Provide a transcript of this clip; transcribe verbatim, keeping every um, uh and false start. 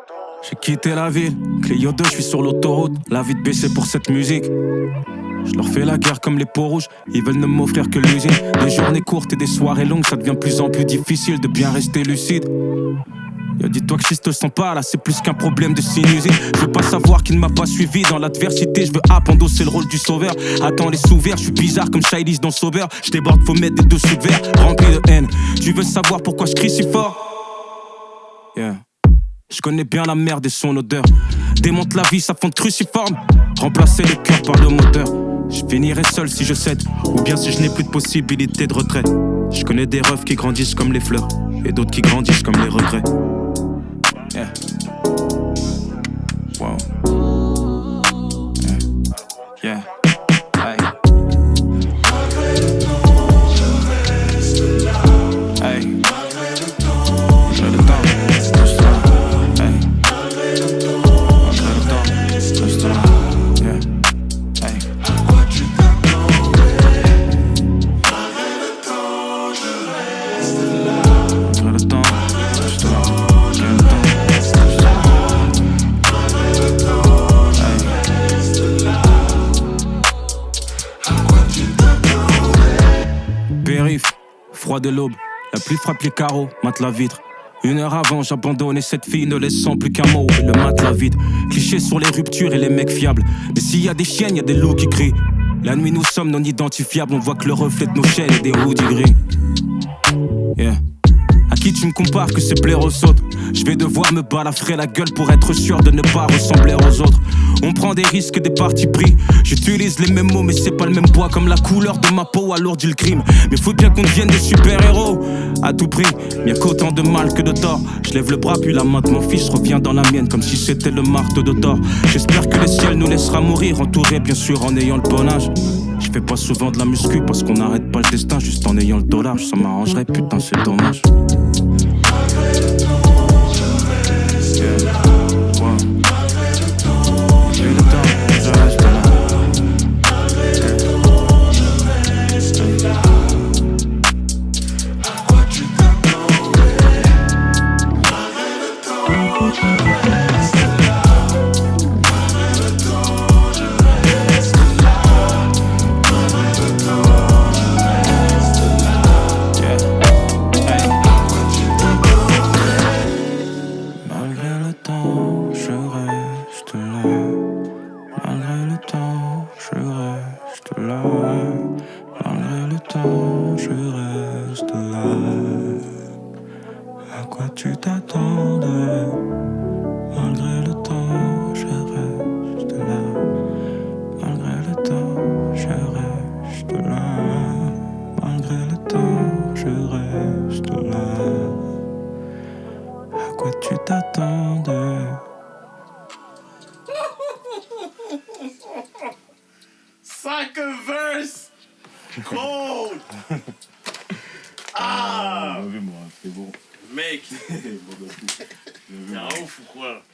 J'ai quitté la ville, Clio deux, je suis sur l'autoroute. La vie de baisser pour cette musique. Je leur fais la guerre comme les peaux rouges, ils veulent ne m'offrir que l'usine. Des journées courtes et des soirées longues, ça devient plus en plus difficile de bien rester lucide. Yo, dis-toi que si je te sens pas là, c'est plus qu'un problème de sinusite. Je veux pas savoir qui ne m'a pas suivi dans l'adversité. Je veux app endosser le rôle du sauveur. Attends les sous-verts, je suis bizarre comme Shailis dans Sauveur. Je déborde, faut mettre des dessous de verre remplis de haine. Tu veux savoir pourquoi je crie si fort? Yeah. Je connais bien la merde et son odeur. Démonte la vie, ça fond de cruciforme. Remplacer le cœur par le moteur. Je finirai seul si je cède, ou bien si je n'ai plus de possibilité de retrait. Je connais des refs qui grandissent comme les fleurs, et d'autres qui grandissent comme les regrets. Yeah. Wow. Yeah. Yeah. Hey. Hey. J'ai le temps. Reste là. Hey. Malgré le temps. Reste là. Yeah. Hey. Pourquoi tu t'attendais? Malgré le temps, je reste là. Malgré le temps. Reste là. Périph', froid de l'aube, la pluie frappe les carreaux, mate la vitre. Une heure avant, j'abandonnais cette fille, ne laissant plus qu'un mot, et le matelas vide. Cliché sur les ruptures et les mecs fiables. Mais s'il y a des chiennes, y a des loups qui crient. La nuit, nous sommes non identifiables, on voit que le reflet de nos chaînes et des hoodies gris. Yeah. À qui tu me compares que c'est plaire aux autres? Je vais devoir me balafrer la gueule pour être sûr de ne pas ressembler aux autres. On prend des risques, des partis pris. J'utilise les mêmes mots mais c'est pas le même poids. Comme la couleur de ma peau alourdit le crime. Mais faut bien qu'on devienne des super-héros à tout prix, bien qu'autant de mal que de tort. Je lève le bras puis la main de mon fils revient dans la mienne comme si c'était le marteau de Thor. J'espère que le ciel nous laissera mourir, entourés bien sûr en ayant le bon âge. Je fais pas souvent de la muscu parce qu'on n'arrête pas le destin juste en ayant le dollar. Ça m'arrangerait, putain c'est dommage. Malgré le temps, je reste là. Wow. Malgré le temps, je reste là. Malgré le temps, je reste là. À quoi tu t'attendais? Malgré le temps, je reste là. Malgré le temps, je reste là. Malgré le temps, je reste là. Yeah. Hey. À quoi tu t'attendais? Malgré le temps, je reste là. Malgré le temps, je reste là. Malgré le temps, je reste là. À quoi tu t'attendais? Malgré le temps, je reste là. Malgré le temps, je reste là. Malgré le temps, je reste là. À quoi tu t'attendais? Cinq verses! Cold! Ah! Mauvais moi, c'est bon. Mec! Bon, bah, c'est- T'es un ouf ou quoi?